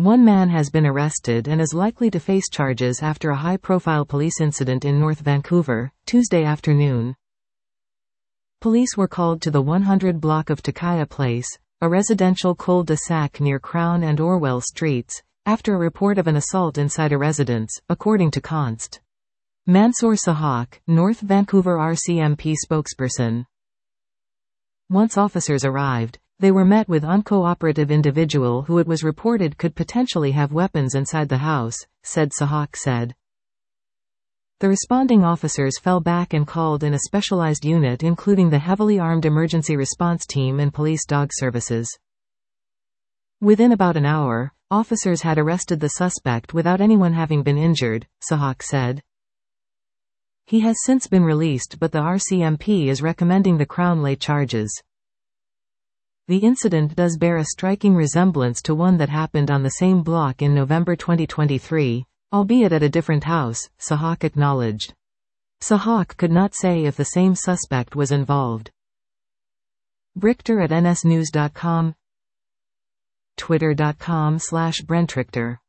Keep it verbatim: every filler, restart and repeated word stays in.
One man has been arrested and is likely to face charges after a high-profile police incident in North Vancouver, Tuesday afternoon. Police were called to the one hundred block of Takaya Place, a residential cul-de-sac near Crown and Orwell Streets, after a report of an assault inside a residence, according to Const. Mansoor Sahak, North Vancouver R C M P spokesperson. Once officers arrived, they were met with uncooperative individual who it was reported could potentially have weapons inside the house, said Sahak said. The responding officers fell back and called in a specialized unit including the heavily armed emergency response team and police dog services. Within about an hour, officers had arrested the suspect without anyone having been injured, Sahak said. He has since been released, but the R C M P is recommending the Crown lay charges. The incident does bear a striking resemblance to one that happened on the same block in November twenty twenty-three, albeit at a different house, Sahak acknowledged. Sahak could not say if the same suspect was involved. Brichter at N S news dot com, twitter dot com slash Brentrichter.